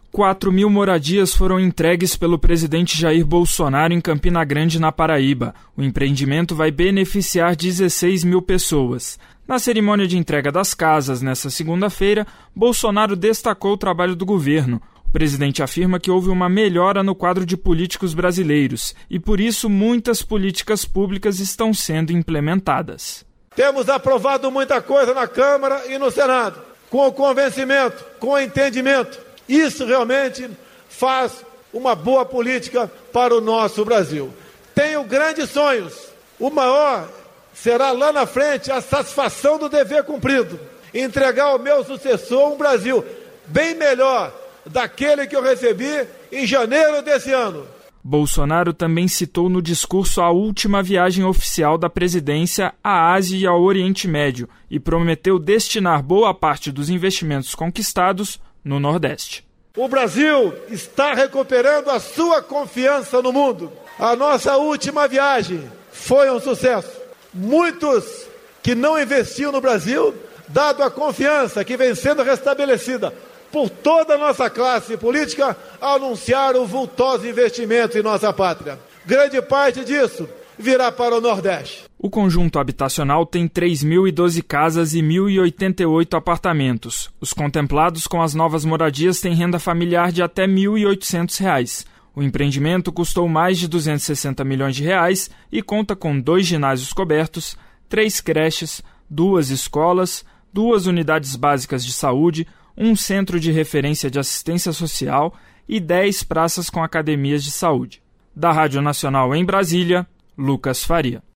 4.000 moradias foram entregues pelo presidente Jair Bolsonaro em Campina Grande, na Paraíba. O empreendimento vai beneficiar 16 mil pessoas. Na cerimônia de entrega das casas, nesta segunda-feira, Bolsonaro destacou o trabalho do governo. O presidente afirma que houve uma melhora no quadro de políticos brasileiros e, por isso, muitas políticas públicas estão sendo implementadas. Temos aprovado muita coisa na Câmara e no Senado, com o convencimento, com o entendimento. Isso realmente faz uma boa política para o nosso Brasil. Tenho grandes sonhos. O maior será lá na frente a satisfação do dever cumprido. Entregar ao meu sucessor um Brasil bem melhor daquele que eu recebi em janeiro desse ano. Bolsonaro também citou no discurso a última viagem oficial da presidência à Ásia e ao Oriente Médio e prometeu destinar boa parte dos investimentos conquistados no Nordeste. O Brasil está recuperando a sua confiança no mundo. A nossa última viagem foi um sucesso. Muitos que não investiam no Brasil, dado a confiança que vem sendo restabelecida por toda a nossa classe política, anunciaram vultosos investimentos em nossa pátria. Grande parte disso virá para o Nordeste. O conjunto habitacional tem 3.012 casas e 1.088 apartamentos. Os contemplados com as novas moradias têm renda familiar de até R$ 1.800. O empreendimento custou mais de R$ 260 milhões e conta com 2 ginásios cobertos, 3 creches, 2 escolas, 2 unidades básicas de saúde, um centro de referência de assistência social e 10 praças com academias de saúde. Da Rádio Nacional em Brasília, Lucas Faria.